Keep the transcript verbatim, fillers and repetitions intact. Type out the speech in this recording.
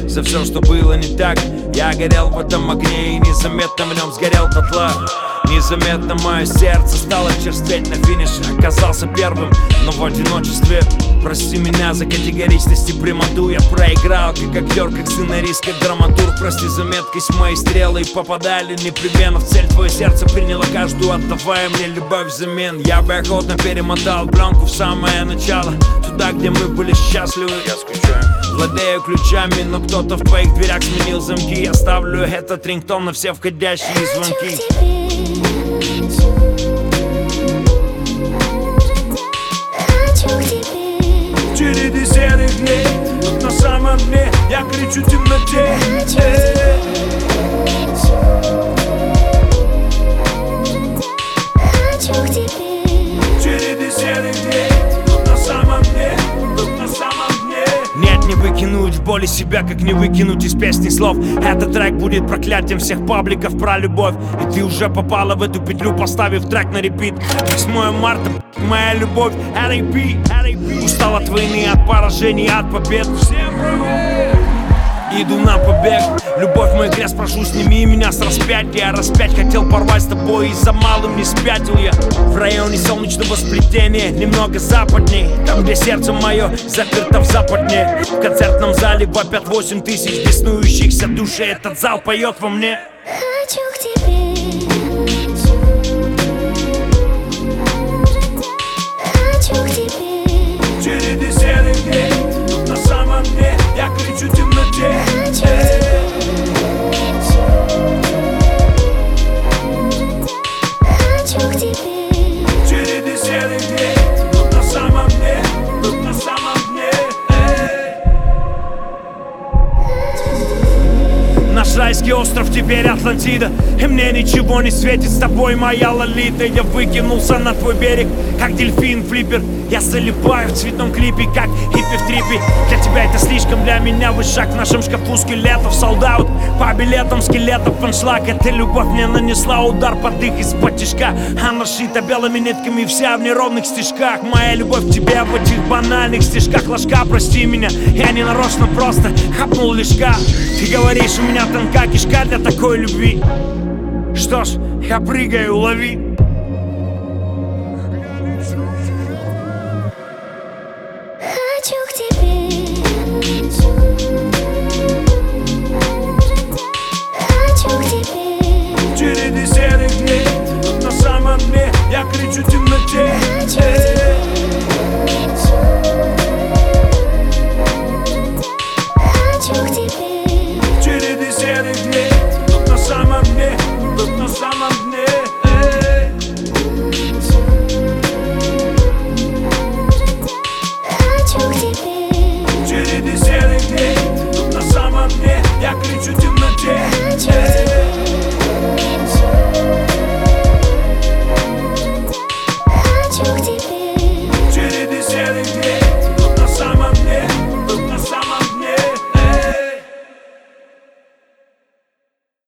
за все, что было не так. Я горел в этом огне и незаметно в нем сгорел дотла. Незаметно мое сердце стало черстветь на финише. Оказался первым, но в одиночестве. Прости меня за категоричность и прямоту. Я проиграл, как актер, как сценарист, как драматург. Прости за меткость, мои стрелы попадали непременно в цель. Твое сердце приняло каждую, отдавая мне любовь взамен. Я бы охотно перемотал пленку в самое начало, туда, где мы были счастливы. Я скучаю, владею ключами, но кто-то в твоих дверях сменил замки. Я ставлю этот рингтон на все входящие звонки. В череде серых дней, тут на самом дне я кричу в темноте. В череде серых дней, тут на самом дне, тут на самом дне. Нет, не выкинуть в боли себя, как не выкинуть из песни слов. Этот трек будет проклятием всех пабликов про любовь. И ты уже попала в эту петлю, поставив трек на репит. восьмое марта, моя любовь, эр эй пи. Устал от войны, от поражений, от побед. Всем привет! Иду на побег. Любовь мой крест, прошу, сними меня с распятия. Распять хотел порвать с тобой, и за малым не спятил я. В районе солнечного сплетения, немного западней, там, где сердце мое заперто в западне. В концертном зале вопят восемь тысяч беснующихся души. Этот зал поет во мне. Хочу к тебе. Хочу к тебе. В череде серых дней, тут на самом дне я кричу в темноте. Хочу к тебе. В череде серых дней, тут на самом дне, тут на самом дне. Наш райский остров теперь Атлантида, и мне ничего не светит с тобой, моя лолита. Я выкинулся на твой берег, как дельфин-флиппер. Я залипаю в цветном клипе, как хиппи в трипе. Для тебя это слишком, для меня вышаг в нашем шкафу скелетов. Солдаут по билетам скелетов, панчлаг. Эта любовь мне нанесла удар под их из-под тишка. Она шита белыми нитками, вся в неровных стежках. Моя любовь к тебе в этих банальных стежках. Ложка, прости меня, я не нарочно, просто хапнул лишка. Ты говоришь, у меня тонка кишка для такой любви. Что ж, я прыгаю, лови.